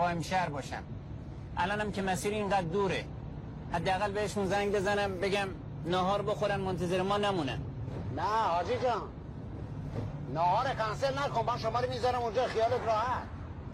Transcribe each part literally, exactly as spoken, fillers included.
قایم شهر باشم. الانم که مسیر اینقدر دوره، حداقل بهشون زنگ بزنم بگم ناهار بخورن منتظر ما نمونن. نه حاجی جان، ناهار کنسل نکن، من شما رو میذارم اونجا خیالت راحت.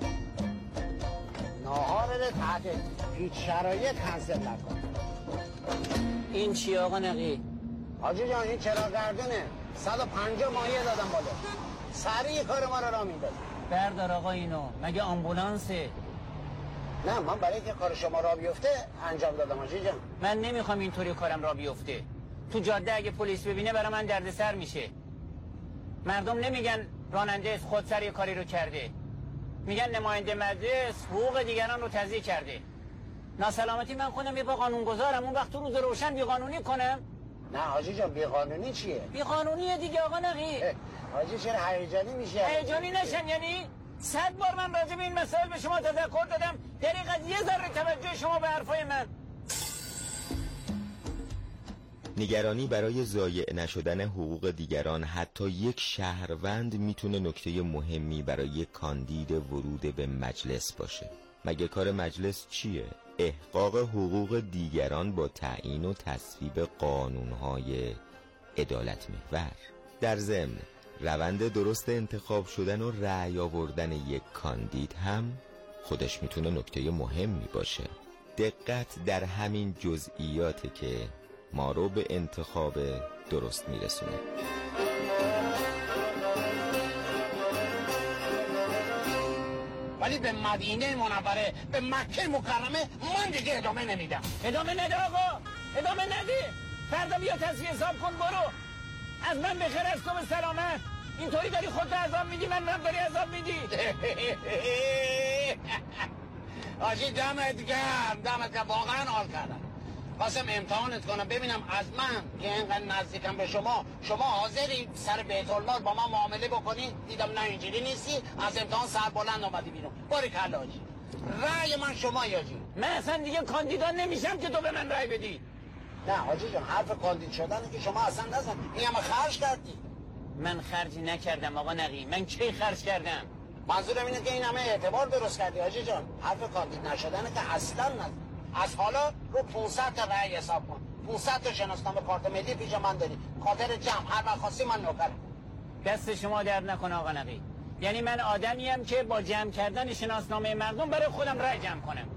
ناهار رو تحت هیچ شرایط کنسل نکن. این چی آقا نقی؟ حاجی جان این چرا گردونه صد و پنجاه مایه دادم بالا، سریع کار ما رو را میداد. بردار آقا اینو، مگه آمبولانسه؟ نه من برای که کار شما را بیفته انجام دادم حاجی جان. من نمیخوام اینطوری کارم را بیفته. تو جاده اگه پلیس ببینه برای من دردسر میشه. مردم نمیگن راننده خودسر کاری رو کرده، میگن نماینده مجلس حقوق دیگران رو تضییع کرده. ناسلامتی من خودم یه با قانونگذارم، اون وقت تو روز روشن بیقانونی کنم؟ نه حاجی جان بیقانونی چیه؟ بیقانونیه دیگه آقا نقی. حاجی چرا هیجانی میشه؟ هیجانی نشم یعنی؟ صد بار من راجع به این مسائل به شما تذکر دادم، دقیقاً یه ذره توجه شما به حرفای من. نگرانی برای ضایع نشدن حقوق دیگران حتی یک شهروند میتونه نکته مهمی برای کاندید ورود به مجلس باشه. مگه کار مجلس چیه؟ احقاق حقوق دیگران با تعیین و تصویب قانونهای عدالت محور. در ضمن روند درست انتخاب شدن و رأی آوردن یک کاندید هم خودش میتونه نکته مهمی باشه. دقت در همین جزئیاته که ما رو به انتخاب درست میرسونه. ولی به مدینه منوره، به مکه مکرمه من دیگه ادامه نمیدم. ادامه نده آقا، ادامه نده. فردا بیا تصفیه حساب کن برو. از من بخیر از تو به سلامت. اینطوری داری خودت عذاب میدی، من هم داری عذاب میدی. آجی دمت گرم، دمت گرم، واقعا حال کردم. خواستم امتحانت کنم ببینم از من که اینقدر نزدیکم به شما، شما حاضری سر بیت المال با من معامله بکنی؟ دیدم نه اینجوری نیستی، از امتحان سر بلند آمدی بیرون. باریکلا حاجی، رأی من شما حاجی. من اصلا دیگه کاندیدا نمیشم که تو به من رأی بدی. نه حاجی جان، حرف کاندید شدنه که شما اصلا نزن، این همه خرج کردی. من خرجی نکردم آقا نقی، من کی خرج کردم؟ منظورم اینه که این همه اعتبار درست کردی حاجی جان. حرف کاندید نشدنه که اصلا نزن. از حالا رو پانصد تا رأی حساب کن، پانصد تا شناسنامه کارت ملی پیش من داری، خاطر جمع هر وقت خواستی من نوکرم. دست شما درد نکنه آقا نقی. یعنی من آدمیم که با جمع کردن شناسنامه مردم برای خودم رأی جمع کنم.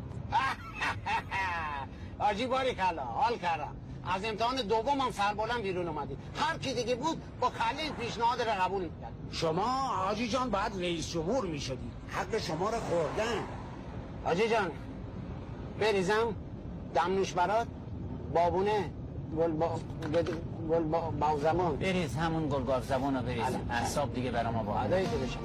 آجی باریکلا، حال کردم. از امتحان دومم سربلند بیرون اومدی. هر کی دیگه بود با کله پیشنهاد رو قبول می‌کرد. شما حاجی جان بعد رئیس جمهور می‌شدی. حق شما رو خوردن. حاجی جان بریزم دمنوش برات، بابونه، گل با گل با باوزمان. بریز همون گل باوزمان رو بریز. اعصاب دیگه برام با عدایی که به شما.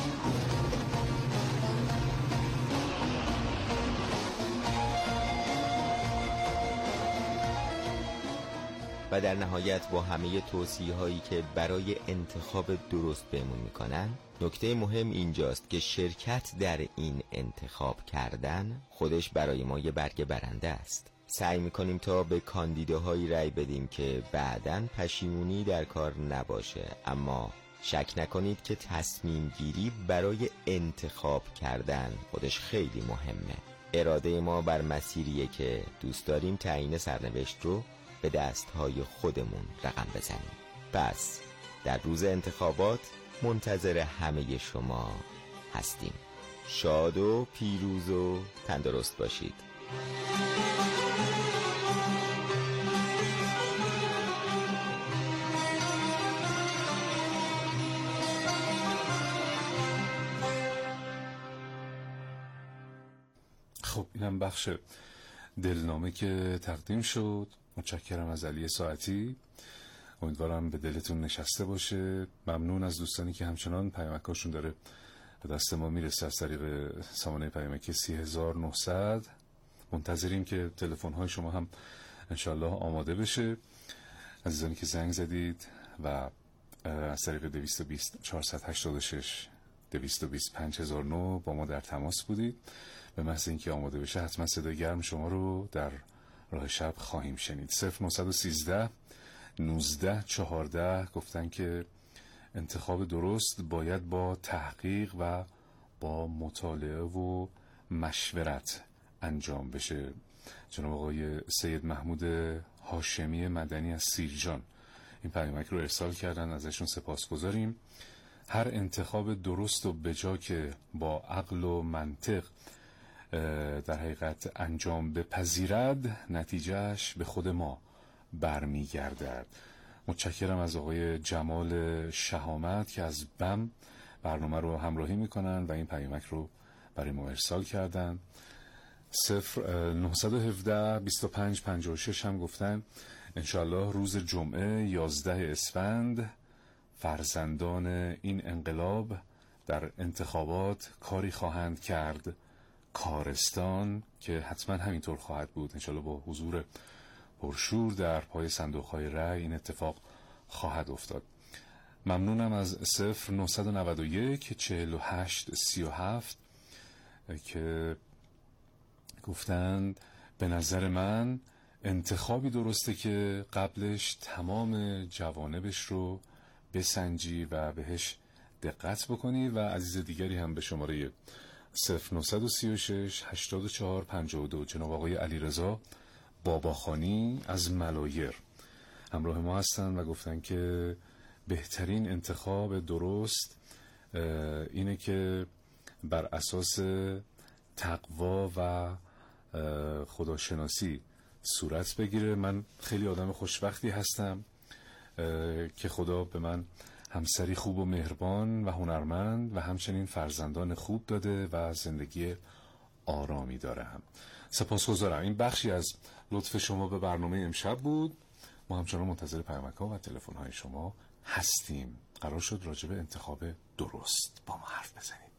و در نهایت با همه توصیه هایی که برای انتخاب درست بهمون میکنن، نکته مهم اینجاست که شرکت در این انتخاب کردن خودش برای ما یه برگ برنده است. سعی میکنیم تا به کاندیداهایی رأی بدیم که بعداً پشیمونی در کار نباشه، اما شک نکنید که تصمیم گیری برای انتخاب کردن خودش خیلی مهمه. اراده ما بر مسیریه که دوست داریم تعیین سرنوشت رو به دستهای خودمون رقم بزنیم. پس در روز انتخابات منتظر همه شما هستیم. شاد و پیروز و تندرست باشید. خب اینم بخش دلنامه که تقدیم شد. متشکرم از علی ساعتی، امیدوارم به دلتون نشسته باشه. ممنون از دوستانی که همچنان پیامکاشون داره به دست ما میرسه از طریق سامانه پیامکی سی هزار و نهصد. منتظریم که تلفن های شما هم انشالله آماده بشه. عزیزانی که زنگ زدید و از طریق دویست و بیست چهارصد و هشتاد و شش دویست و بیست پنج هزار و نه با ما در تماس بودید. به محض اینکه آماده بشه حتما صدای گرم شما رو در راه شب خواهیم شنید. صفر نهصد و سیزده نوزده چهارده گفتن که انتخاب درست باید با تحقیق و با مطالعه و مشورت انجام بشه. جناب آقای سید محمود هاشمی مدنی از سیرجان این پیامک رو ارسال کردن، ازشون سپاسگزاریم. هر انتخاب درست و بجا که با عقل و منطق در حقیقت انجام بپذیرد، نتیجهش به خود ما برمیگردد. متشکرم از آقای جمال شهامت که از بم برنامه رو همراهی میکنن و این پیامک رو برای ما ارسال کردن. صفر نهصد و هفده بیست و پنج پنجاه و شش هم گفتن انشالله روز جمعه یازده اسفند فرزندان این انقلاب در انتخابات کاری خواهند کرد کارستان، که حتما همینطور خواهد بود. انشالله با حضور پرشور در پای صندوق‌های رای این اتفاق خواهد افتاد. ممنونم از صفر نهصد و نود و یک چهل و هشت سی و هفت که گفتند به نظر من انتخابی درسته که قبلش تمام جوانبش رو بسنجی و بهش دقت بکنی. و عزیز دیگری هم به شماره صفر نهصد و سی و شش هشتاد و چهار پنجاه و دو جناب آقای علیرضا باباخانی از ملایر همراه ما هستن و گفتن که بهترین انتخاب درست اینه که بر اساس تقوا و خداشناسی صورت بگیره. من خیلی آدم خوشبختی هستم که خدا به من همسری خوب و مهربان و هنرمند و همچنین فرزندان خوب داده و زندگی آرامی دارم. سپاسگزارم. این بخشی از لطف شما به برنامه امشب بود. ما همچنان منتظر پیامک‌ها و تلفن‌های شما هستیم. قرار شد راجع به انتخاب درست با ما حرف بزنید.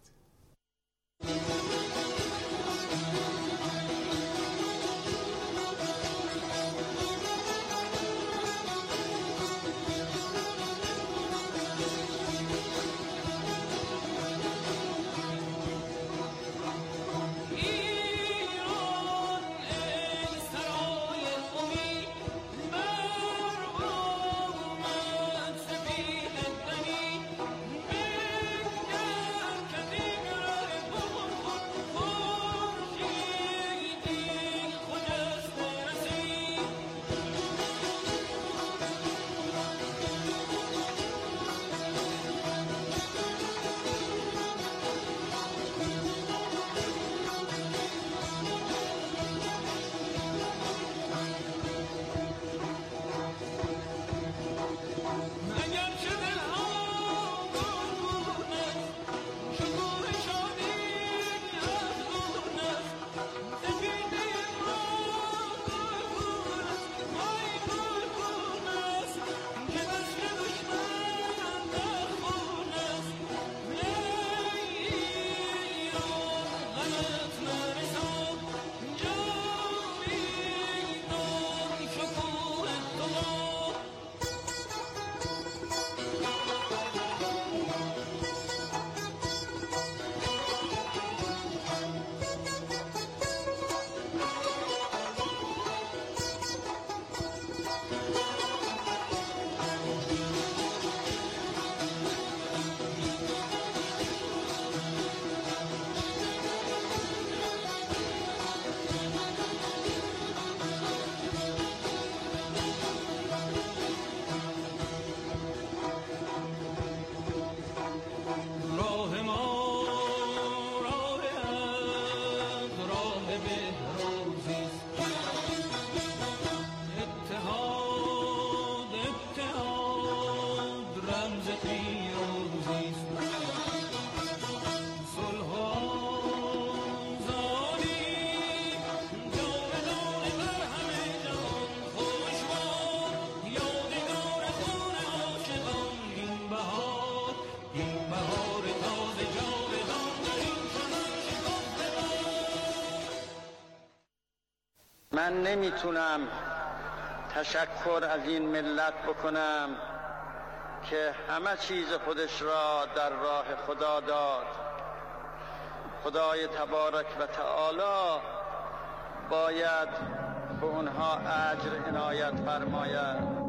من نمیتونم تشکر از این ملت بکنم که همه چیز خودش را در راه خدا داد. خدای تبارک و تعالی باید به اونها اجر عنایت فرماید.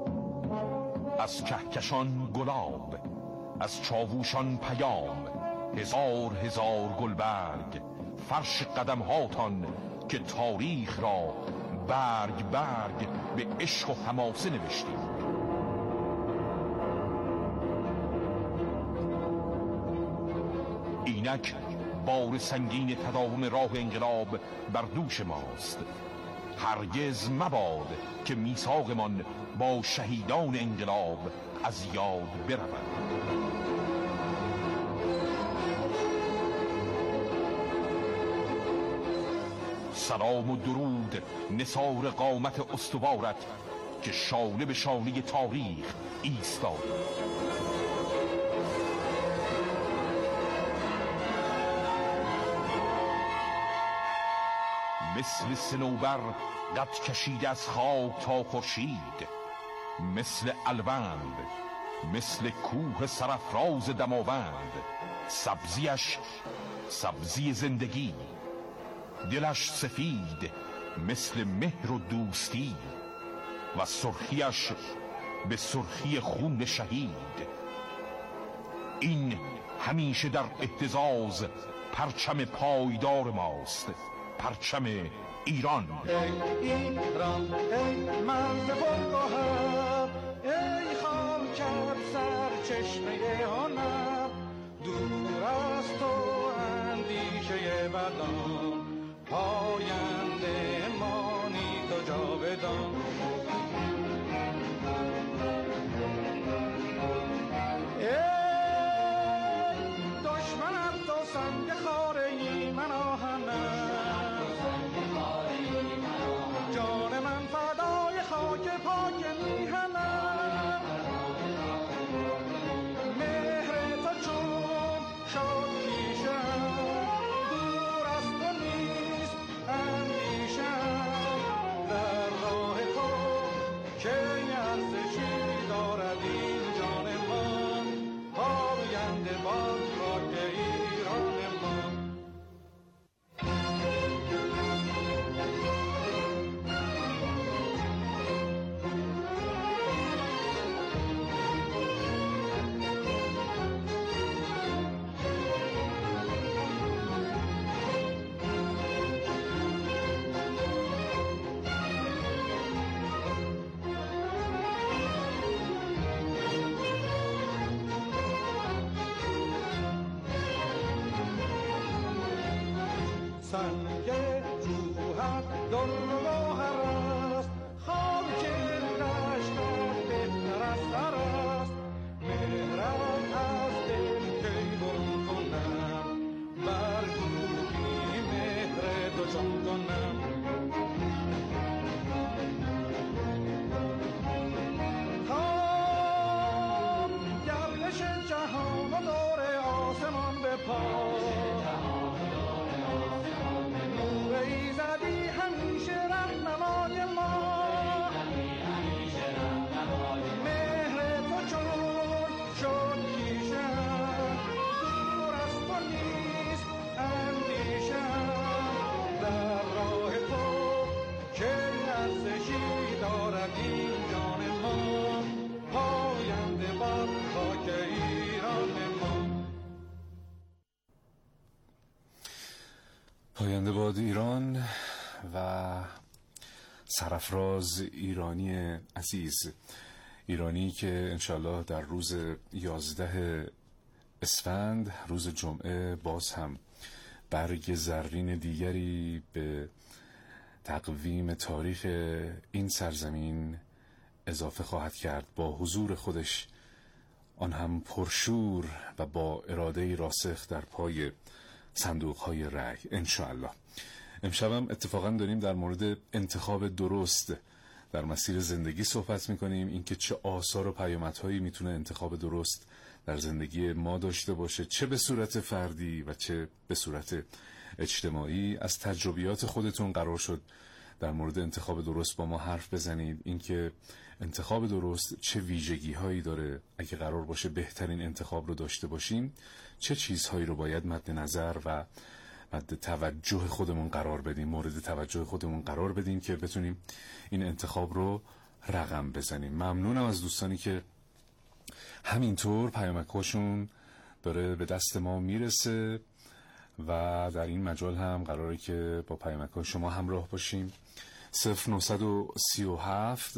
از کهکشان گلاب، از چاووشان پیام، هزار هزار گلبرگ فرش قدم هاتان که تاریخ را برگ برگ به عشق و حماسه نوشتیم. اینک بار سنگین تداوم راه انقلاب بر دوش ماست. هرگز مباد که میثاقمان با شهیدان انقلاب از یاد برود. سلام و درود نثار قامت استوارت که شانه به شانه تاریخ ایستاد. مثل صنوبر قد کشید از خاک تا خورشید، مثل الوند مثل کوه سرافراز دماوند، سبزیش سبزی زندگی، دلش سفید مثل مهر و دوستی و سرخیش به سرخی خون شهید. این همیشه در اهتزاز پرچم پایدار ماست، پرچم ایران. ای ایران ای مرز بلگوهر، ای خاکت سرچشمه هنر، دور از تو اندیشه بدان، پاینده مانی تو جاودان. ای دشمن از تو سنگ خاره ای من آهنم، جان من فدای خاک پاک میهنم. مهر تو چون شد پیشم، دور از تو نیست اندیشم. در راه تو که ارزشی دارد این جان من، پاینده باد خاک ایران من. سنگ جوهر در گوهر است، خاک دشتت بهتر از سر است. مهرت از دل کی برون کنم، بر گوهی مهر تو چون کنم. تا گردش جهان و دور آسمان به پا، ایزدی همیشه رهنمای ما. مهر تو چون شد پیشم، دور از تو نیست اندیشم. در راه تو که ارزشی دارد این جان ما، پاینده باد خاک ایران ما. پاینده باد ایران و سرافراز ایرانی عزیز، ایرانی که انشالله در روز یازده اسفند، روز جمعه، باز هم برگ زرین دیگری به تقویم تاریخ این سرزمین اضافه خواهد کرد، با حضور خودش، آن هم پرشور و با اراده راسخ در پای صندوق های رأی انشاءالله. امشبم اتفاقا داریم در مورد انتخاب درست در مسیر زندگی صحبت میکنیم، اینکه چه آثار و پیامدهایی میتونه انتخاب درست در زندگی ما داشته باشه، چه به صورت فردی و چه به صورت اجتماعی. از تجربیات خودتون قرار شد در مورد انتخاب درست با ما حرف بزنید، اینکه انتخاب درست چه ویژگی هایی داره، اگه قرار باشه بهترین انتخاب رو داشته باشیم چه چیزهایی رو باید مد نظر و مد توجه خودمون قرار بدیم، مورد توجه خودمون قرار بدیم که بتونیم این انتخاب رو رقم بزنیم. ممنونم از دوستانی که همینطور پیامک‌هاشون داره به دست ما میرسه و در این مجال هم قراره که با پیامک‌های شما همراه باشیم. صفر نهصد و سی و هفت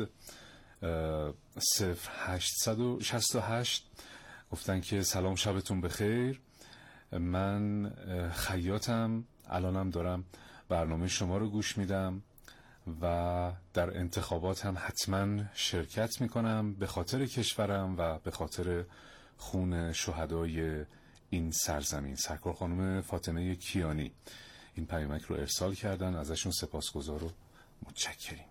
صفر هشتصد و شصت و هشت گفتن که سلام، شبتون بخیر، من خیاطم، الانم دارم برنامه شما رو گوش میدم و در انتخابات هم حتما شرکت میکنم به خاطر کشورم و به خاطر خون شهدای این سرزمین. سرکار خانم فاطمه کیانی این پیامک رو ارسال کردن، ازشون سپاسگزار و متشکریم.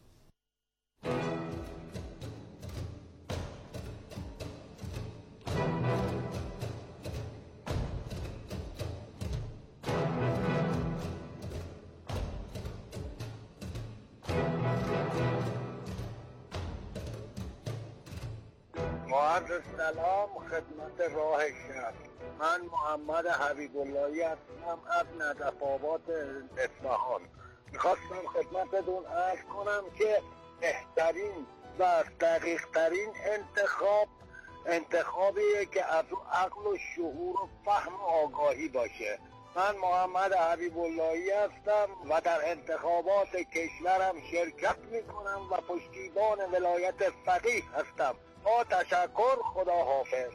عرض سلام خدمت راه شهر. من محمد حبیب اللهی هستم از نجف آباد اصفهان. میخواستم خدمتتون عرض کنم که بهترین و دقیق ترین انتخاب انتخابیه که از عقل و شعور و فهم و آگاهی باشه. من محمد حبیب اللهی هستم و در انتخابات کشورم شرکت میکنم و پشتیبان ولایت فقیه هستم. با تشکر، خدا حافظ.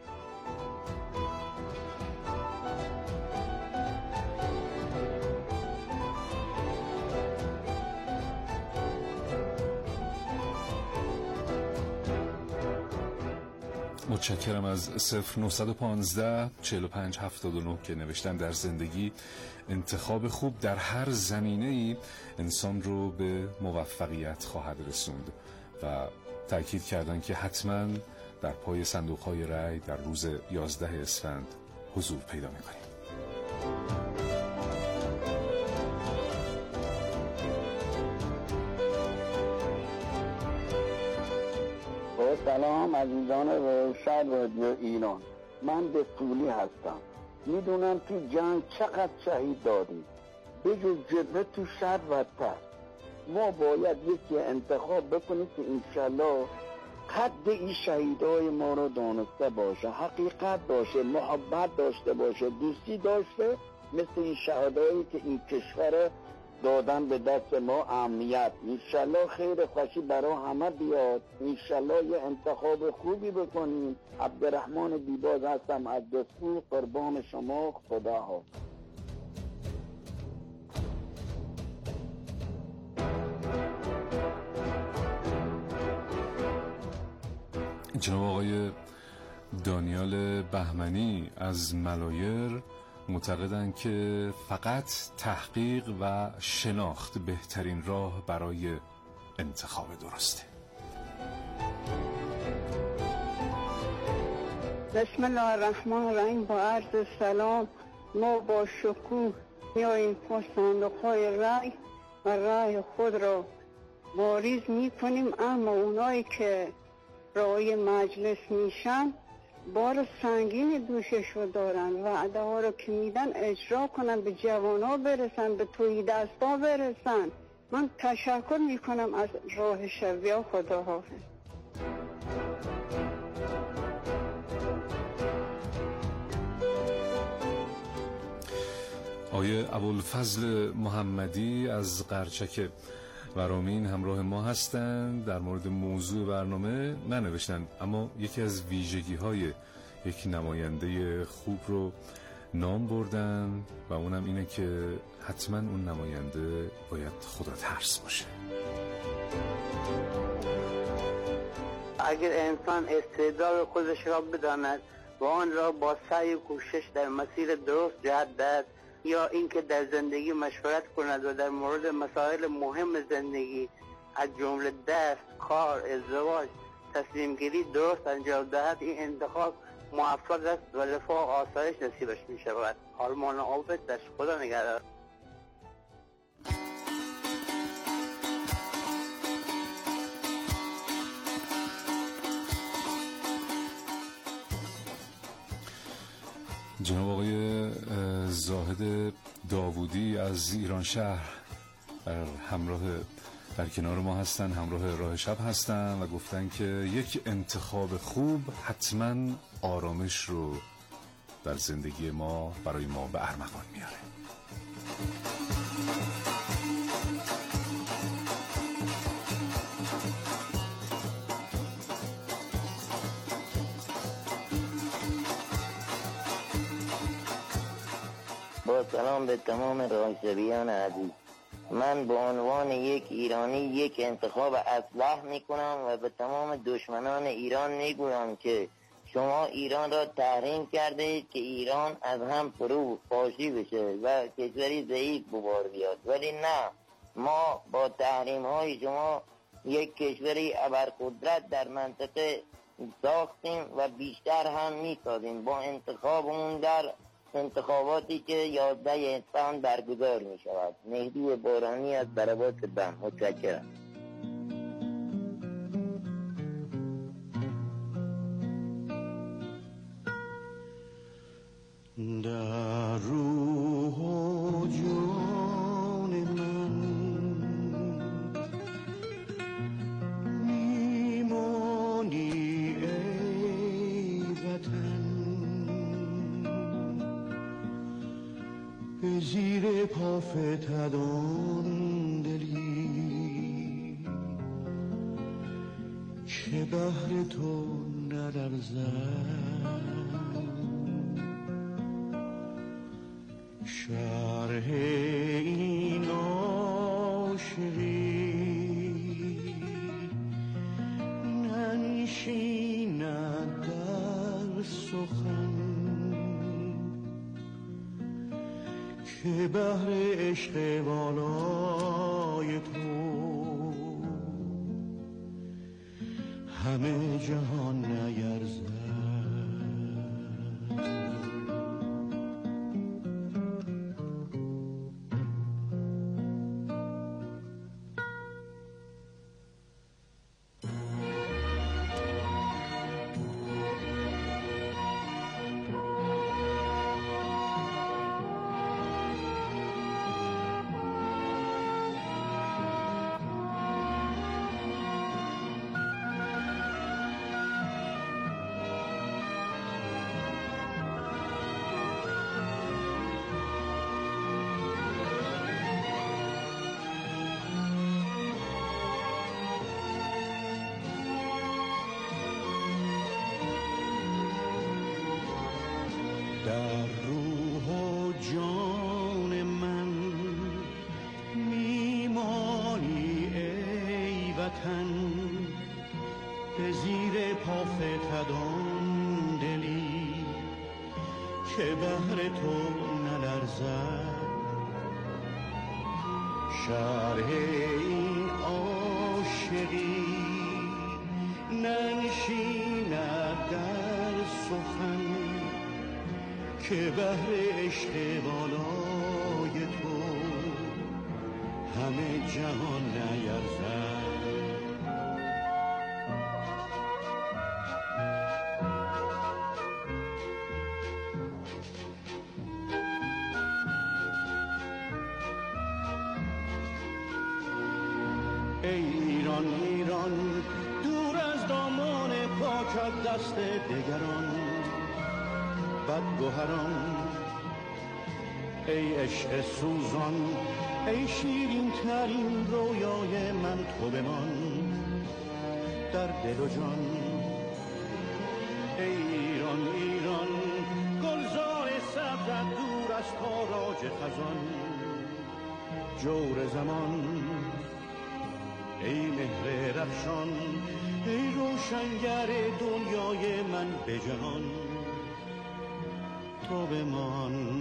متشکرم از صفر نهصد و پانزده چهل و پنج هفتاد و نه که نوشتن در زندگی انتخاب خوب در هر زمینه‌ای انسان رو به موفقیت خواهد رسوند و تأکید کردن که حتما در پای صندوق‌های رای در روز یازده اسفند حضور پیدا می‌کنیم. سلام عزیزان روشن رادیو ایران، من دستولی هستم. میدونم تو جنگ چقدر شهید دادیم، بجز جبهه تو شهر بدتر. ما باید یکی انتخاب بکنیم که انشالله قد این شهیدای ما رو دانسته باشه، حقیقت باشه، محبت داشته باشه، دوستی داشته، مثل این شهدایی که این کشور دادن به دست ما امنیت. انشالله خیر خوشی برای همه بیاد، انشالله یه انتخاب خوبی بکنیم. عبدالرحمن بیباز هستم از دستور، قربان شما، خدا ها. جناب آقای دانیال بهمنی از ملایر معتقدند که فقط تحقیق و شناخت بهترین راه برای انتخاب درسته. بسم الله الرحمن الرحیم. با عرض سلام، ما با شکوه میاییم با صندوق‌های رای و رای خود را واریز میکنیم، اما اونایی که رای مجلس میشن بار سنگین دوشش رو دارن، وعده ها رو که میدن اجرا کنن، به جوان ها برسن، به توی دست ها برسن. من تشکر میکنم از راه شویا. خدا حافظ. آیه ابوالفضل محمدی از قرچک ورامین همراه ما هستند. در مورد موضوع برنامه ننوشتن، اما یکی از ویژگی های یک نماینده خوب رو نام بردن و اونم اینه که حتما اون نماینده باید خدا ترس باشه. اگر انسان استعداد خودش را بداند و آن را با سعی و کوشش در مسیر درست جهت دهد، یا اینکه در زندگی مشورت کند و در مورد مسائل مهم زندگی از جمله دست، کار، ازدواج، تصمیم گیری درست انجام دهد، این انتخاب موفق است و رفاه آسایش نصیبش می شود. آرمان عابد، در خدا نگهدار. جناب آقای زاهد داوودی از ایران شهر در همراه در کنار ما هستن، همراه راه شب هستن و گفتن که یک انتخاب خوب حتما آرامش رو در زندگی ما برای ما به ارمغان میاره. با سلام به تمام راهشبیان عزیز، من به عنوان یک ایرانی یک انتخاب اصلح میکنم و به تمام دشمنان ایران میگویم که شما ایران را تحریم کرده اید که ایران از هم فرو پاشی بشه و کشوری ضعیف ببار بیاد، ولی نه، ما با تحریم های شما یک کشوری ابرقدرت در منطقه ساختیم و بیشتر هم میسازیم با انتخابمون در انتخاباتی که یازده اسفند برگزار می شود. مهدی بارانی از برابات بم. متشکرم. در روح و جان من میمانی ای وطن، به زیر پا فتدان دلی که بهر تو نلرزد. شرح این عاشقی ننشیند در سخن که بهر عشق والای تو همه جهان نیرزد. در روح و جان من میمانی ای وطن، به زیر پا فتدان دلی که بهر تو نلرزد. شرح این عاشقی ننشیند در سخن که بهر عشق بالای تو همه جهان نیرزد. ای ایران ایران دور از دامان پاکت دست دگران بدگوهران، ای عشق سوزان ای شیرین ترین رویای من تو بمان در دل و جان. ای ایران ایران گلزار سبزت دور از تاراج خزان جور زمان، ای مهر رخشان ای روشنگر دنیای من به جهان تو بمان.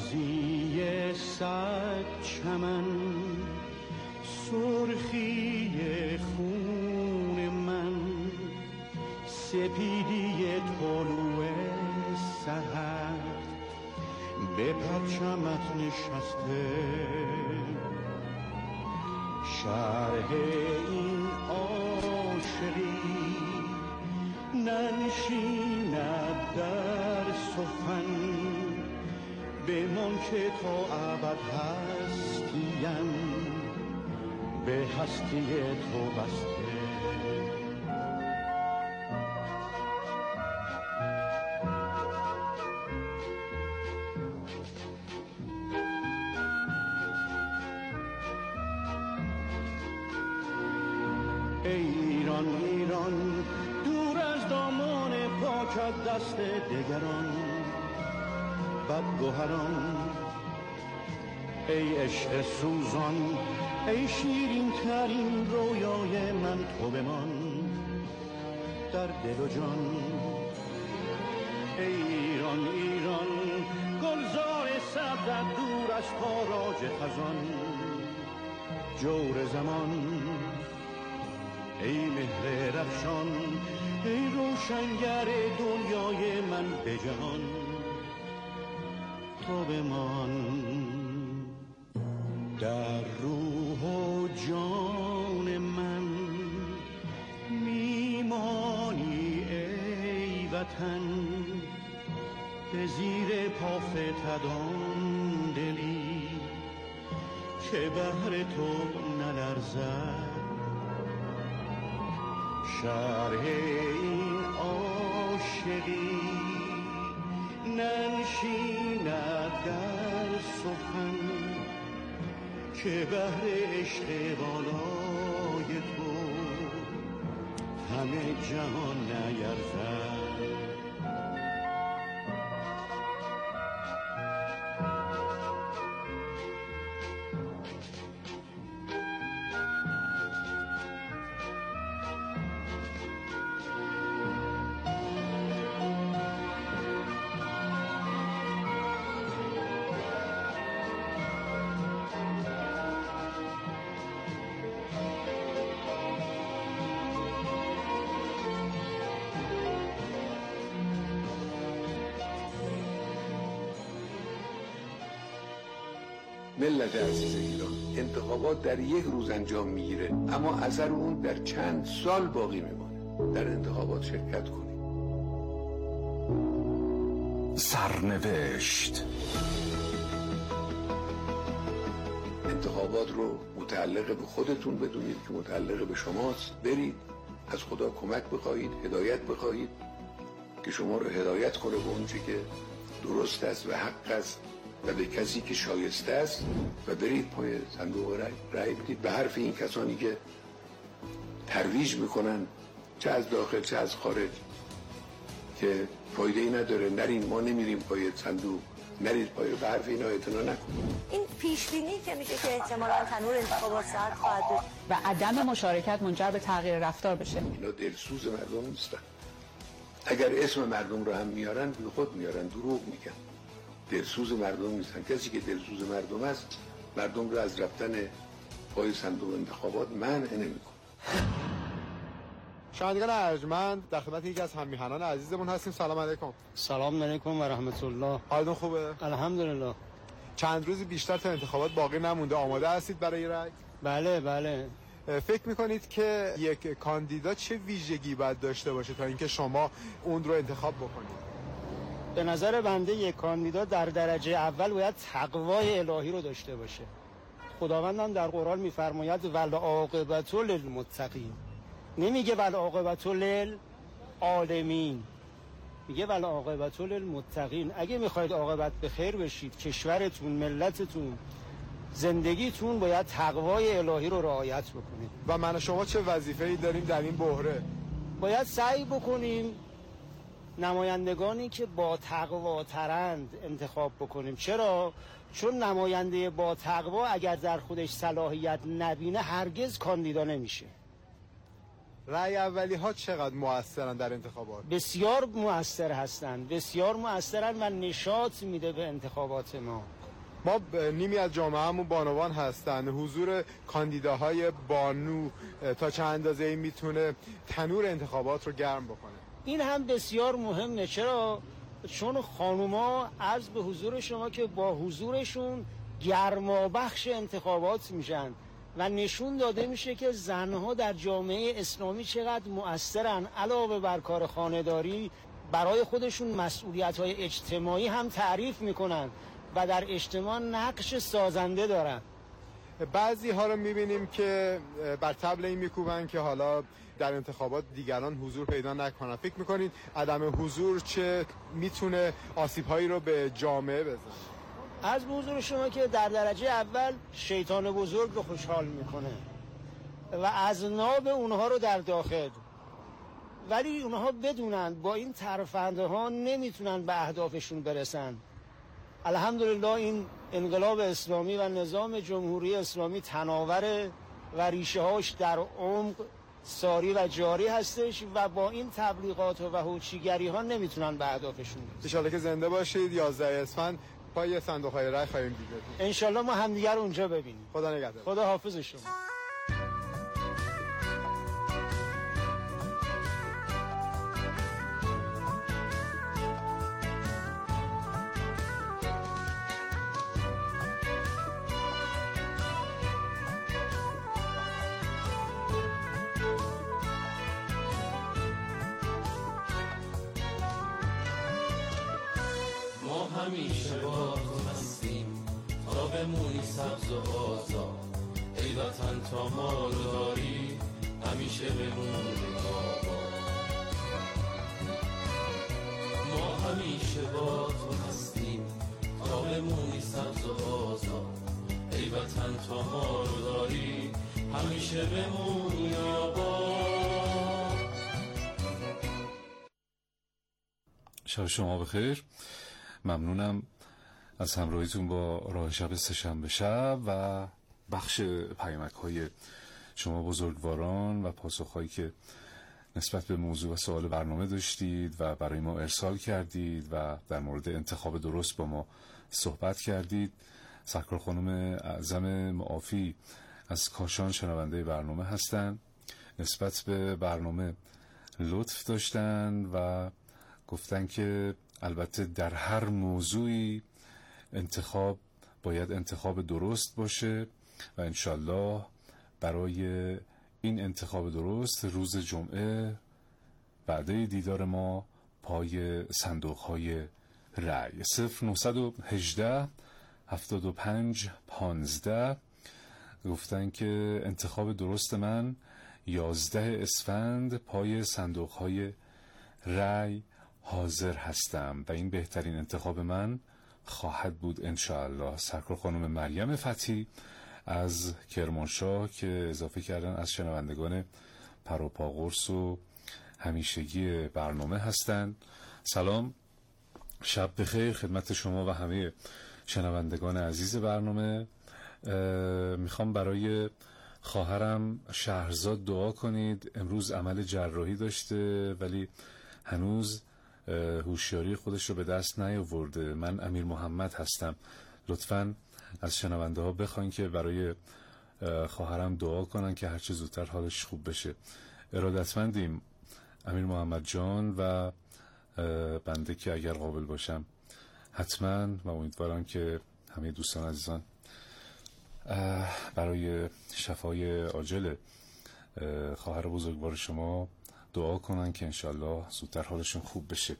سبزی صد چمن سرخی خون من، سپیدی طلوع سحر به پرچمت نشسته، شرح این عاشقی ننشیند در سخن، بمان که تا ابد هستیم به هستی تو بسته. ایران ایران دور از دامان پاکت دست دگران بدگوهران، ای عشق سوزان ای شیرین ترین رویای من، تو بمان در دل و جان. ای ایران ایران گلزار سبزت دور از تاراج خزان، جور زمان ای مهر رخشان، ای روشنگر دنیای من به جهان، تو بمان در روح و جان من، میمانی ای وطن به زیر پا فتدان دلی که بهر تو نلرزد. شرح این عاشقی ننشیند در سخن، که بهر عشق بالای تو همه جهان نیرزد. ملت عزیز ایران، انتخابات در یک روز انجام میگیره، اما اثر اون در چند سال باقی میمونه. در انتخابات شرکت کنید. سرنوشت انتخابات رو متعلق به خودتون بدونید که متعلق به شماست. برید از خدا کمک بخواهید، هدایت بخواهید که شما رو هدایت کنه به اون چی که درست است و حق است و به کسی که شایسته است، و برید پای صندوق رای رای بدید به حرف این کسانی که ترویج میکنن چه از داخل چه از خارج که فایده ای نداره، نرین، ما نمیریم پای صندوق، نرید پای، به حرف اینا اعتنا نکنید. این پیش بینی که میشه که احتمالاً تنور انتخابات ساعت خواهد بود و عدم مشارکت منجر به تغییر رفتار بشه. اینا دلسوز مردم نیستن. اگر اسم مردم رو هم میارن بی خود میارن، دروغ میگن. دلسوز مردم نیستن. کسی که دلسوز مردم است مردم رو از رفتن پای صندوق انتخابات منع نمیکنه. شنوندگان ارجمند، در خدمت یکی از هم‌میهنان عزیزمون هستیم. سلام علیکم. سلام علیکم و رحمت الله. حالتون خوبه؟ الحمدلله. چند روزی بیشتر تا انتخابات باقی نمونده، آماده هستید برای رای؟ بله بله. فکر میکنید که یک کاندیدا چه ویژگی باید داشته باشه تا اینکه شما اون رو انتخاب بکنید؟ به نظر بنده یک کاندیدا در درجه اول باید تقوای الهی رو داشته باشه. خداوندم در قرآن میفرماید والعاقبة للمتقین، نمیگه والعاقبة للعالمین، میگه والعاقبة للمتقین. اگه میخواید عاقبت به خیر بشید، کشورتون، ملتتون، زندگیتون باید تقوای الهی رو رعایت بکنید. و من و شما چه وظیفه‌ای داریم در این بحره؟ باید سعی بکنیم نمایندگانی که با تقوا ترند انتخاب بکنیم. چرا؟ چون نماینده با تقوا اگر در خودش صلاحیت نبینه هرگز کاندیدا نمیشه. رأی اولی ها چقدر مؤثرن در انتخابات؟ بسیار مؤثر هستند، بسیار مؤثرن و نشاط میده به انتخابات ما. ما نیمی از جامعهمون بانوان هستن. حضور کاندیداهای بانو تا چند اندازه‌ای میتونه تنور انتخابات رو گرم بکنه؟ این هم بسیار مهمه. چرا؟ چون خانوما عرض به حضور شما که با حضورشون گرمابخش انتخابات میشن و نشون داده میشه که زنها در جامعه اسلامی چقدر مؤثرن. علاوه بر کار خانه‌داری برای خودشون مسئولیت‌های اجتماعی هم تعریف میکنن و در اجتماع نقش سازنده دارن. بعضی ها رو میبینیم که بر طبل این میکوبن که حالا در انتخابات دیگران حضور پیدا نکنن. فکر میکنید عدم حضور چه میتونه آسیب‌هایی رو به جامعه بزنه؟ از حضور شما که در درجه اول شیطان بزرگ رو خوشحال میکنه و از ناب اونها رو در داخل، ولی اونها بدونن با این ترفنده ها نمیتونن به اهدافشون برسن. الحمدلله این انقلاب اسلامی و نظام جمهوری اسلامی تناوره و ریشه هاش در عمق ساری و جاری هستش و با این تبلیغات و هوچیگری ها نمیتونن به اهدافشون برسن. ان شاءالله که زنده باشید. یازده اسفند پای صندوق های رای خواهیم دید. ان شاءالله ما همدیگه رو اونجا ببینیم. خدا نگهدار. خدا حافظ شما. همیشه با تو هستیم تا بمونی سبز و آزاد. ای وطن تا ما رو داری همیشه بمونی آباد. ما همیشه با تو هستیم تا بمونی سبز و آزاد. ای وطن تا ما رو داری همیشه بمونی آباد. شب شما بخیر. ممنونم از همراهیتون با راه شب سه‌شنبه شب و بخش پیامک های شما بزرگواران و پاسخ هایی که نسبت به موضوع و سوال برنامه داشتید و برای ما ارسال کردید و در مورد انتخاب درست با ما صحبت کردید. سرکار خانم اعظم معافی از کاشان شنونده برنامه هستند. نسبت به برنامه لطف داشتن و گفتن که البته در هر موضوعی انتخاب باید انتخاب درست باشه و انشالله برای این انتخاب درست روز جمعه بعد دیدار ما پای صندوق های رأی. صفر نهصد و هجده هفتاد و پنج پانزده گفتن که انتخاب درست من یازده اسفند پای صندوق های رأی حاضر هستم و این بهترین انتخاب من خواهد بود انشاءالله. سرکار خانم مریم فتحی از کرمانشاه که اضافه کردن از شنوندگان پروپا قرص و همیشگی برنامه هستند. سلام، شب بخیر خدمت شما و همه شنوندگان عزیز برنامه. میخوام برای خواهرم شهرزاد دعا کنید. امروز عمل جراحی داشته ولی هنوز هوشیاری خودش رو به دست نیاورده. من امیر محمد هستم. لطفاً از شنونده ها بخواین که برای خواهرم دعا کنن که هرچه زودتر حالش خوب بشه. ارادتمندیم امیر محمد جان و بنده که اگر قابل باشم حتما و امیدوارم که همه دوستان عزیزان برای شفای عاجل خواهر بزرگوار شما دعا کنن که انشالله زودتر حالشون خوب بشه.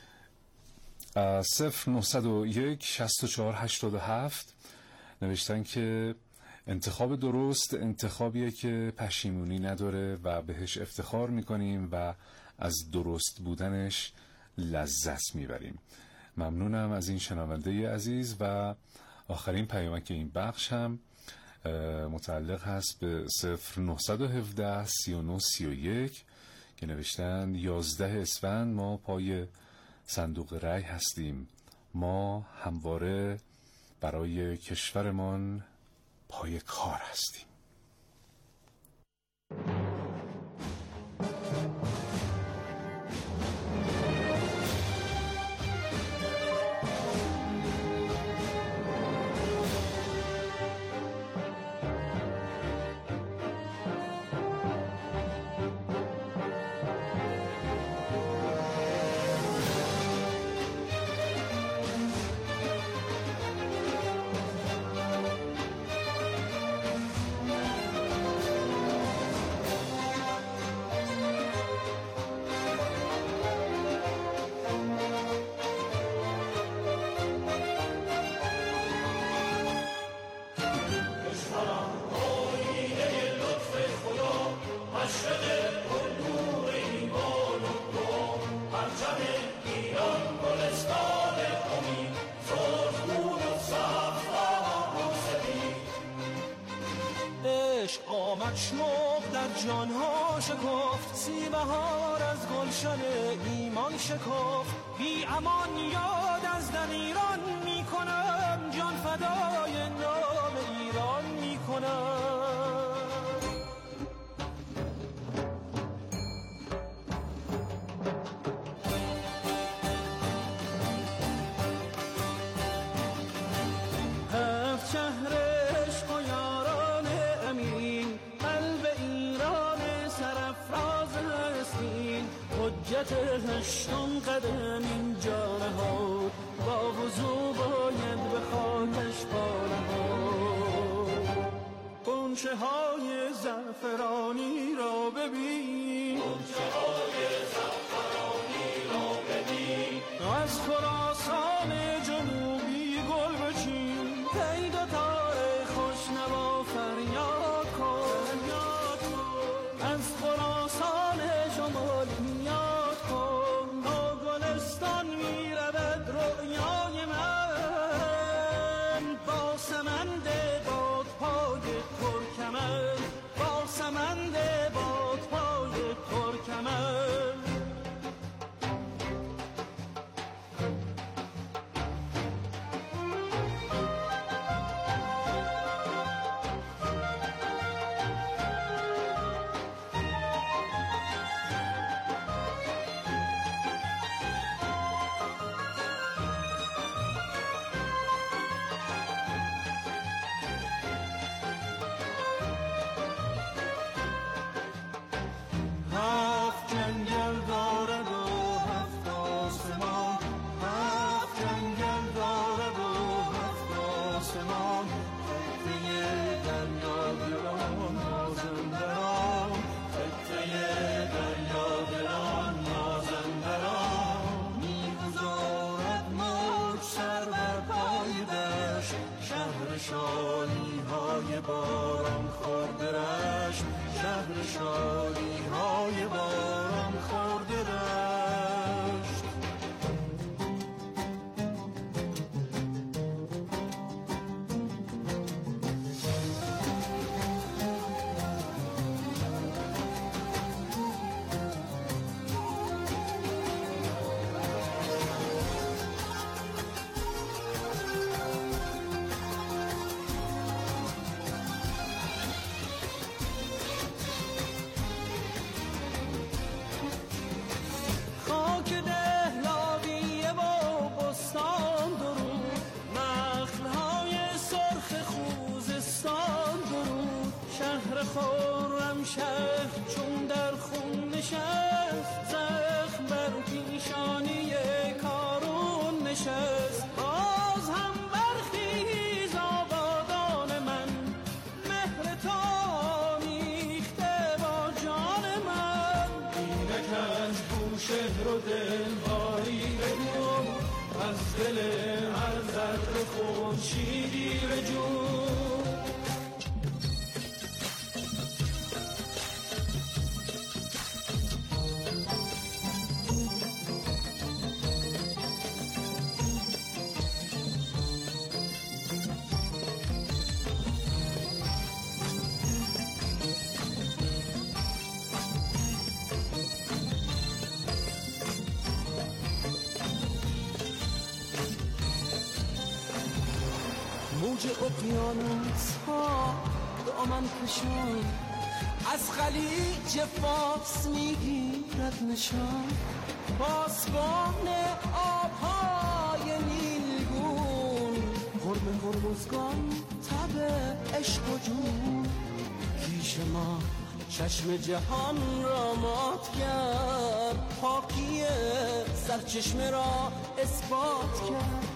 صفر نهصد و یک شصت و چهار هشتاد و هفت نوشتن که انتخاب درست انتخابیه که پشیمونی نداره و بهش افتخار میکنیم و از درست بودنش لذت میبریم. ممنونم از این شنونده عزیز. و آخرین پیامک این بخش هم متعلق هست به صفر نهصد و هفده سی و نه سی و یک که نوشتن یازده اسفند ما پای صندوق رأی هستیم. ما همواره برای کشورمان پای کار هستیم. جانها شکفت، سی بهار از گلشن ایمان شکفت. بی امان یاد از دن ایران می کنم، جان فدای نام ایران می کنم. هفت شهر عشق و یاران امین، قلب ایران سرافراز هستین. حجت هشتم قدم اینجا نهاد، با وضو باید به خاکش پا نهاد. غنچه های زعفرانی را ببین، غنچه های زعفرانی را ببین. از خراسان جنوبی گل بچین، ای دو تار خوشنوا فریاد کن. از خراسان شمالی یاد کن، تا گلستان می رود رؤیای من. با سمند بادپای ترکمن، با سمند بادپای ترکمن. هفت جنگل دارد و هفت آسمان، هفت جنگل دارد و هفت آسمان. خطه دریا گران مازندران، خطه دریا گران مازندران. میگذارد موج سر بر پای دشت، شهر شادی های باران خورده رشت، شهر شادی های باران خورده رشت. خورم شهر چون در خون نشست، زخم بر پیشانی کارون نشست. باز هم برخیز آبادان من، مهر تو میخته با جان من. اینک از بوشهر و دلباری بگو، از دل هر ذره خورشیدی بجو. موج اقیانوس ها دامن کشان، از خلیج فارس میگیرد نشان. پاسبان آبهای نیلگون، هرم هرمزگان تب عشق و جون. پیش ما چشم جهان را مات کرد، پاکی سرچشمه را اثبات کرد.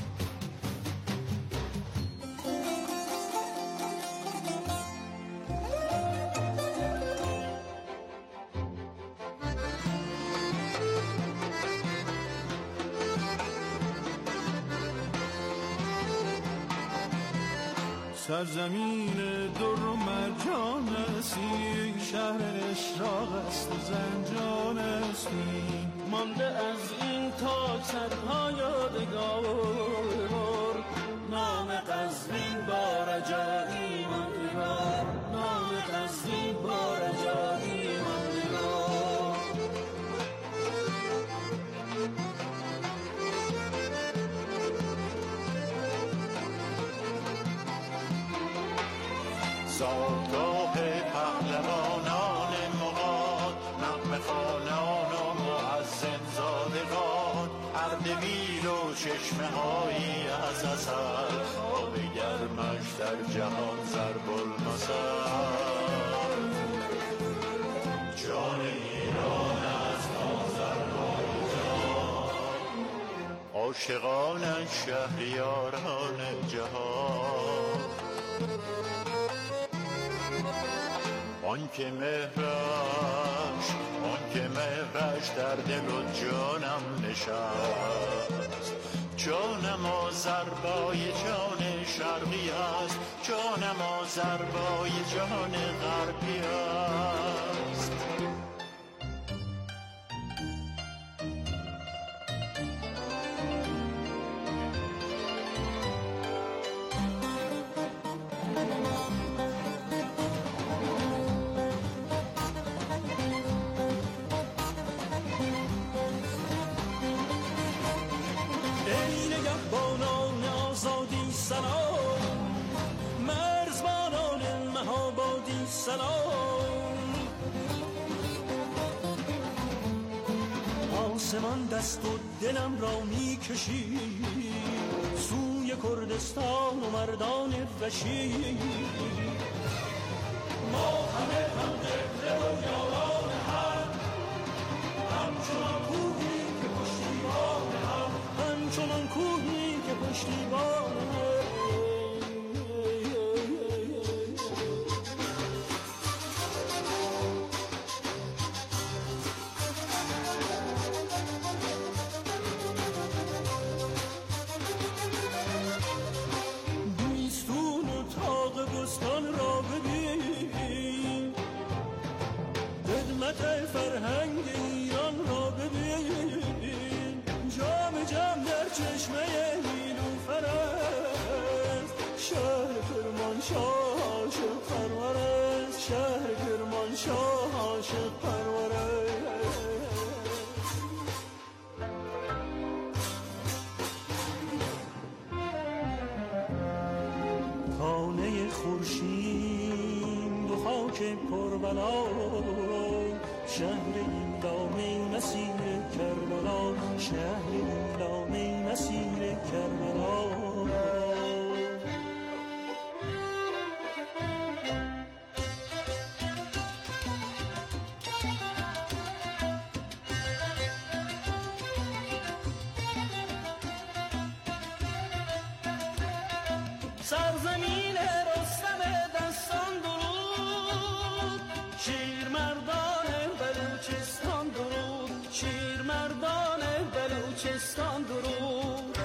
سرزمین در و مرجان استی، شهر اشراق است و زنجان استی. مانده از این تاج سرها یادگار، نام قزوین با رجایی ماندگار، نام قزوین با رجایی. زادگاه پهلوانان مغان، نغمه خوانان و مؤذن زادگان، اردبیل و چشمه هایی از اصل، آب گرمش در جهان ضرب المثل. جان ایران است آذربایجان، عاشقانش شهریاران جهان. آنکه مهرش آنکه مهرش در دل و جانم نشست، جانم آذربایجان شرقی است، جانم آذربایجان غربی است. آسمان دست و دلم را می کشی سوی کردستان و مردان وشی. ما همه هم قبله و یاران هم، همچنان کوهی که پشتیبان هم، همچنان کوهی که پشتیبان هم. فرهنگ ایران را ببین، جام جام در چشمه نیلوفر است، شهر کرمانشاه عاشق پرور است، شهر کرمانشاه عاشق پرور است. خانه خورشید و خاک کربلا، شهر این دامه مسیر کربلا، شهر این دامه مسیر کربلا. سرزمین رستم دستان درود، شیر مردان بلوچستان درود، شیر مردان بلوچستان درود.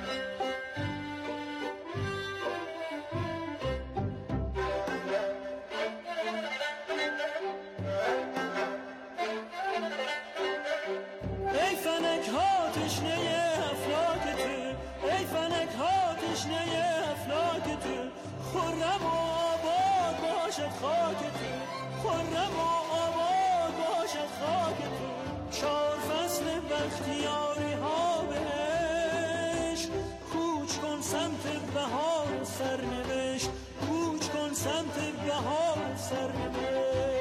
ای فلک ها تشنه افلاک تو، ای فلک ها تشنه افلاک تو، خرم و آباد باشد خاک تو، خرم و آباد باشد خاک تو. چار فصل بختیاری ها بهش، کوچ کن سمت بهار سرنوشت، کوچ کن سمت بهار سرنوشت.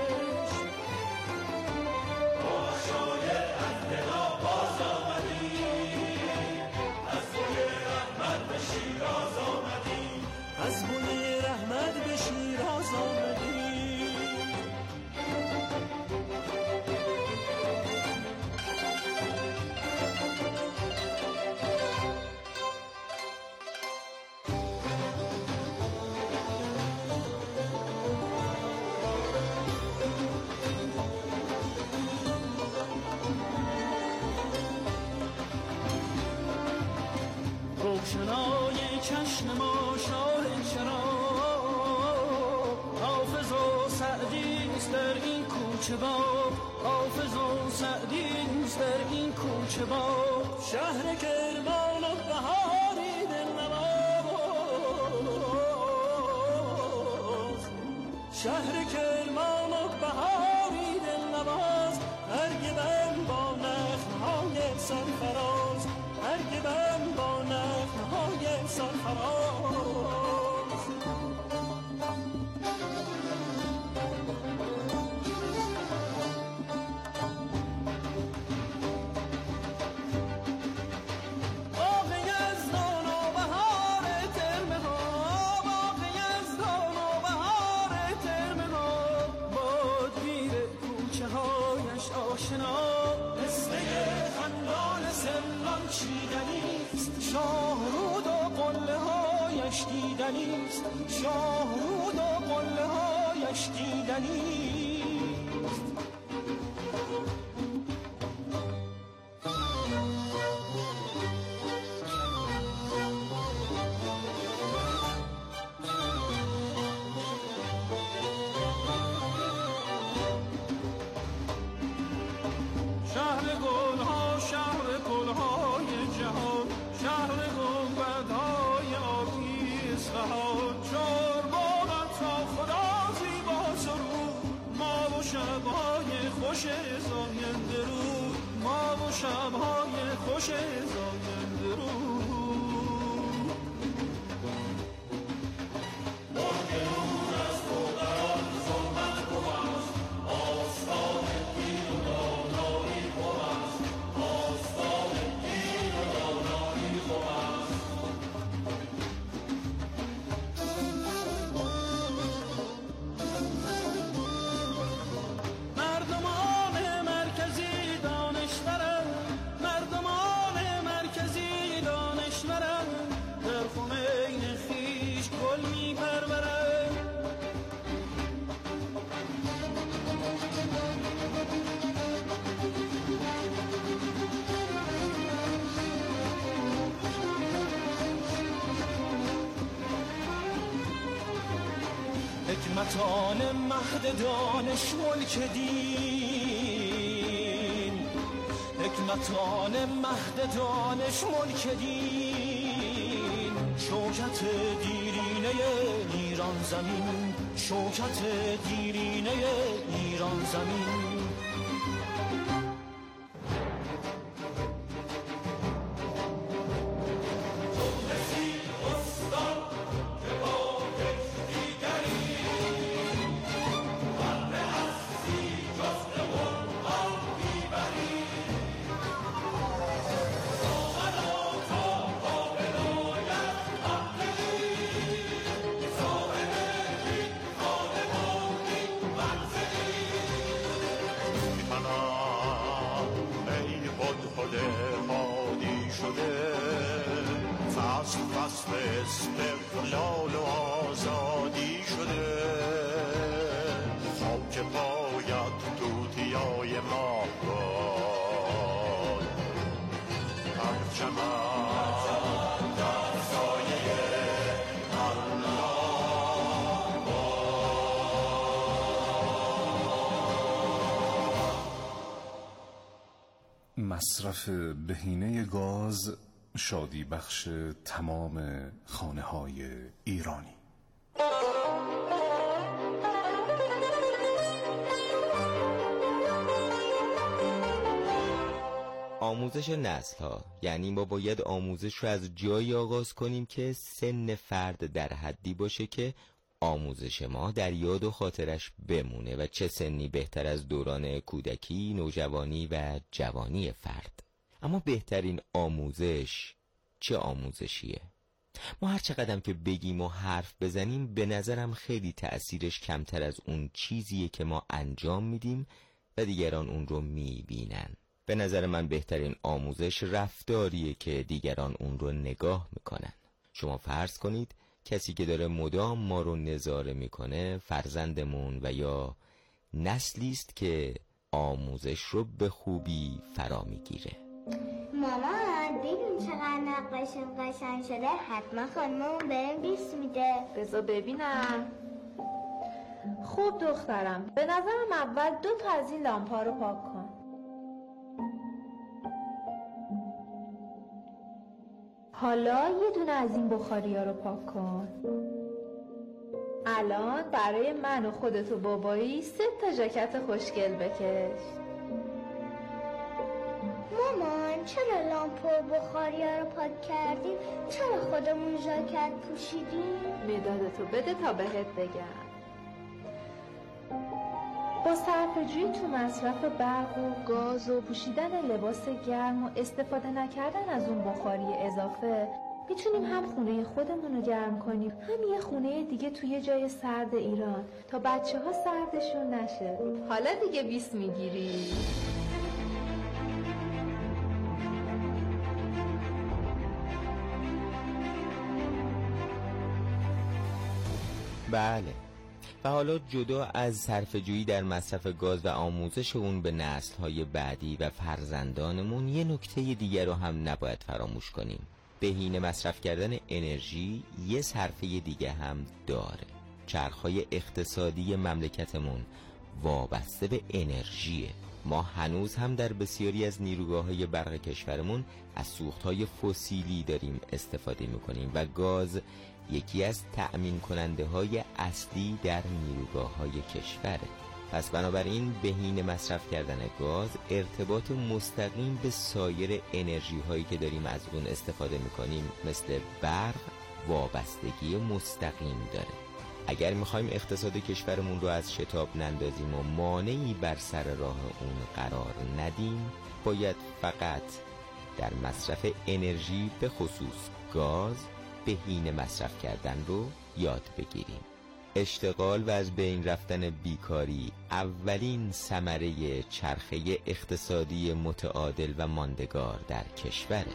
از بوی رحمت به شیراز آمدی، روشنای چشم ما شاه چراغ، حافظ و سعدی است در این کوچه باغ، حافظ و سعدی است در این کوچه باغ. شهر کرمان و بهاری دلنواز، شهر کرمان و بهاری دلنواز. هرگبن با نخل‌های سرفراز، هرگبن با نخل‌های سرفراز. هایش دیدنیست، شاهرود و قله هایش دیدنیست. خوش زاینده رو ما و شبهای خوش زاینده رو حکمتان مهد دانش ملک دین، حکمتان مهد دانش ملک دین، شوکت دیرینه ایران زمین، شوکت دیرینه ایران زمین. استقلال و آزادی شده، خاک پایت توتیای ما باد، پرچم در سایه الله باد. مصرف بهینه گاز شادی بخش تمام خانه های ایرانی. آموزش نسل ها یعنی ما باید آموزش رو از جایی آغاز کنیم که سن فرد در حدی باشه که آموزش ما در یاد و خاطرش بمونه و چه سنی بهتر از دوران کودکی، نوجوانی و جوانی فرد. اما بهترین آموزش چه آموزشیه؟ ما هر چقدر که بگیم و حرف بزنیم به نظرم خیلی تأثیرش کمتر از اون چیزیه که ما انجام میدیم و دیگران اون رو میبینن. به نظر من بهترین آموزش رفتاریه که دیگران اون رو نگاه میکنن. شما فرض کنید کسی که داره مدام ما رو نظاره میکنه فرزندمون و یا نسلی است که آموزش رو به خوبی فرا میگیره. مامان ببین چقدر نقاشیم قشنگ شده، حتما خانممون بهم بیست میده. بذار ببینم. خوب دخترم، به نظرم اول دو تا از این لامپا رو پاک کن. حالا یه دونه از این بخاری ها رو پاک کن. الان برای من و خودت و بابایی سه تا ژاکت خوشگل بکش. مامان چرا لامپ و بخاری ها رو پاک کردیم؟ چرا خودمون ژاکت پوشیدیم؟ مدادتو بده تا بهت بگم. با صرفه‌جویی تو مصرف برق و گاز و پوشیدن لباس گرم و استفاده نکردن از اون بخاری اضافه میتونیم هم خونه خودمون رو گرم کنیم، هم یه خونه دیگه توی جای سرد ایران تا بچه ها سردشون نشه. حالا دیگه بیست میگیری؟ بله. و حالا جدا از صرفه‌جویی در مصرف گاز و آموزش اون به نسل‌های بعدی و فرزندانمون، یه نکته دیگر رو هم نباید فراموش کنیم. بهینه مصرف کردن انرژی یه صرفه دیگه هم داره. چرخ‌های اقتصادی مملکتمون وابسته به انرژیه. ما هنوز هم در بسیاری از نیروگاه‌های برق کشورمون از سوخت‌های فسیلی داریم استفاده می‌کنیم و گاز یکی از تأمین کننده های اصلی در نیروگاه‌های کشوره. پس بنابراین بهینه مصرف کردن گاز ارتباط مستقیم به سایر انرژی هایی که داریم از اون استفاده میکنیم مثل برق وابستگی مستقیم داره. اگر میخوایم اقتصاد کشورمون رو از شتاب نندازیم و مانعی بر سر راه اون قرار ندیم، باید فقط در مصرف انرژی به خصوص گاز بهینه مصرف کردن رو یاد بگیریم. اشتغال و از بین رفتن بیکاری اولین ثمره چرخه اقتصادی متعادل و ماندگار در کشوره.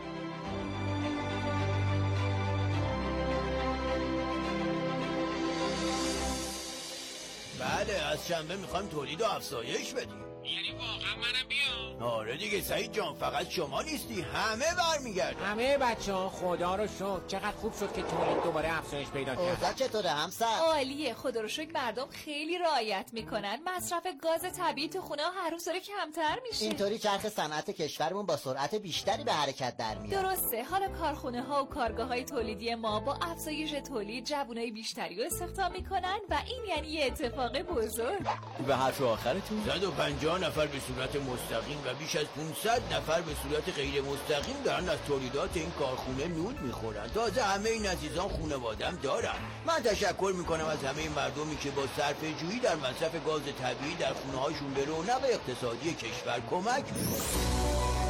بله، از شنبه میخوایم تولید و افزایش بدیم. یعنی واقعا منم بیام؟ آره دیگه سعید جان، فقط شما نیستی، همه برمیگردن. همه بچه ها خدا رو شکر. چقدر خوب شد که تولید دوباره افزایش پیدا کرد. اوضاع چطوره همسر؟ عالیه، خدا رو شکر. مردم خیلی رعایت میکنن. مصرف گاز طبیعی تو خونه ها هر روز داره کمتر میشه. اینطوری چرخ صنعت کشورمون با سرعت بیشتری به حرکت در میاد. درسته. حالا کارخونه ها و کارگاه های تولیدی ما با افزایش تولید جوانای بیشتری رو استخدام میکنن و این یعنی یه اتفاق بزرگ. و حرف آخرتون صد و پنجاه نفر به صورت مستقیم و بیش از پانصد نفر به صورت غیر مستقیم دارن از تولیدات این کارخونه نود میخورن. تازه همه این عزیزان خانواده‌ام دارن. من تشکر میکنم از همه مردمی که با صرفه‌جویی در مصرف گاز طبیعی در خونه‌هاشون به رونق اقتصادی کشور کمک میکنن.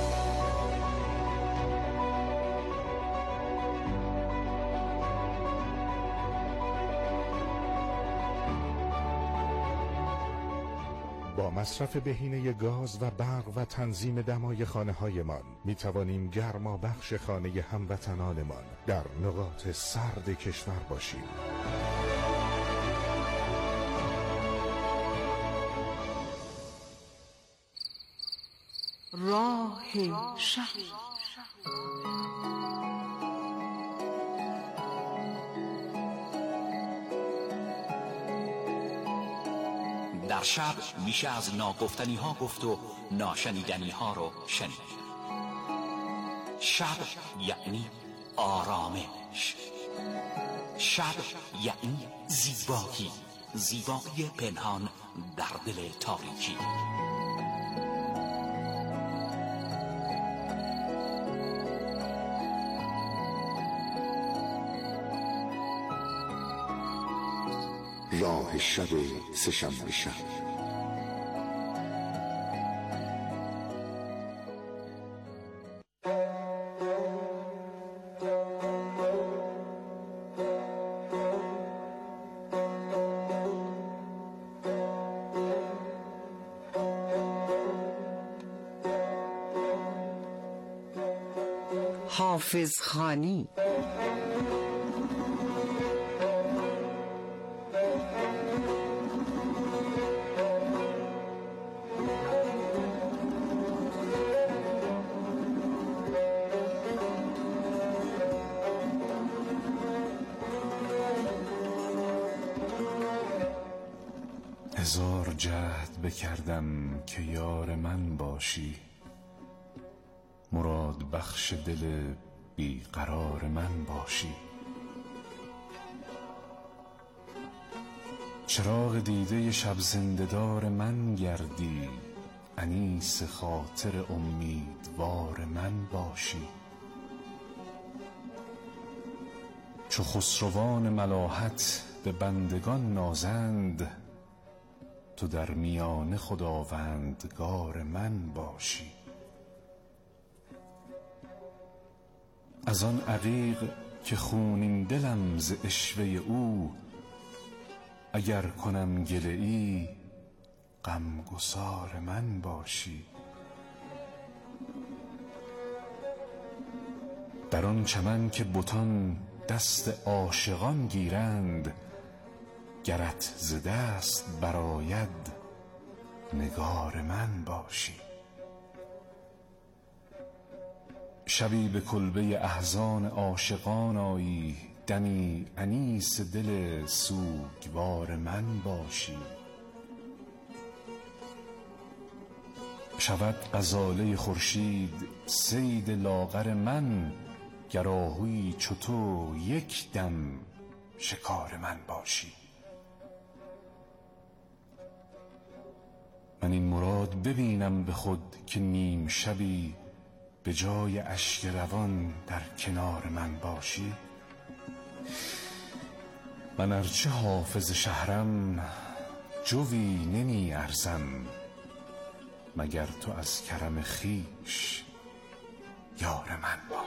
با مصرف بهینه گاز و برق و تنظیم دمای خانه‌هایمان می توانیم گرما بخش خانه هموطنانمان در نقاط سرد کشور باشیم. راه شهر. در شب میشه از ناگفتنی ها گفت و ناشنیدنی ها رو شنید. شب یعنی آرامش. شب یعنی زیبایی، زیبایی پنهان در دل تاریکی. راه شب سه‌شنبه شب. حافظ خانی. هزار جهد بکردم که یار من باشی، مراد بخش دل بیقرار من باشی. چراغ دیده شب زنده‌دار من گردی، انیس خاطر امیدوار من باشی. چو خسروان ملاحت به بندگان نازند، تو در میان خداوندگار من باشی. از آن عقیق که خونین دلم ز عشوه او، اگر کنم گله ای غمگسار من باشی. در آن چمن که بتان دست عاشقان گیرند، گرت ز دست براید نگار من باشی. شبی به کلبه احزان عاشقان آیی، دمی انیس دل سوگوار من باشی. شود غزاله خورشید صید لاغر من، گر آهویی چو تو یک دم شکار من باشی. من این مراد ببینم به خود که نیم شبی به جای اشک روان در کنار من باشی. من ارچه حافظ شهرم جوی نمی ارزم، مگر تو از کرم خویش یار من باشی.